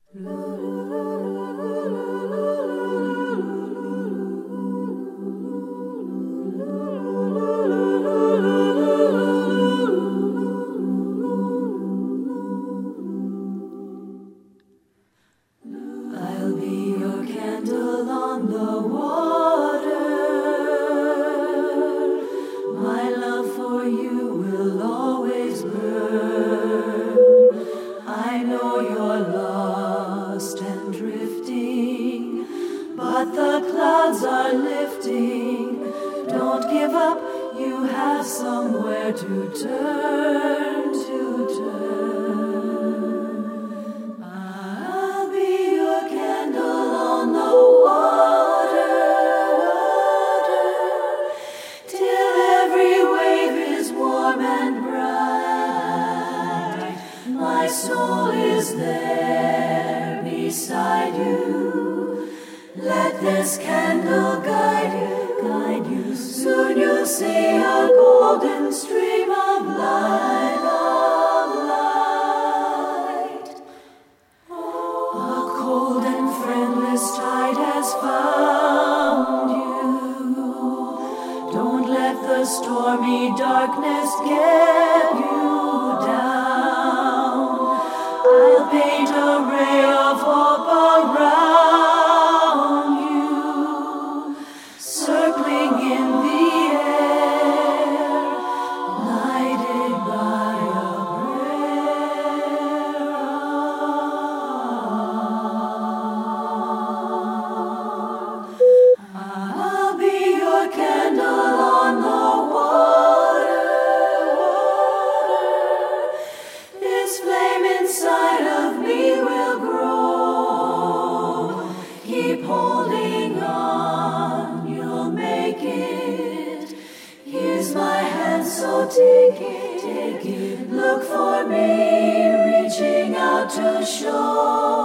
I'll be your candle on the water. My love for you will always burn. I know you're lost and drifting, but the clouds are lifting. Don't give up, you have somewhere to turn, to turn. I'll be your candle on the water, till every wave is warm and bright. My soul is there beside you. Let this candle guide you, guide you. Soon you'll see a golden stream of light, of light. A cold and friendless tide has found you. Don't let the stormy darkness get you down. I'll paint a ray of hope around you, circling in the air, lighted by a prayer. I'll be your candle on the water. This flame inside of me will grow. Keep holding on, you'll make it. Here's my hand, so take it, take it. Look for me, reaching out to show.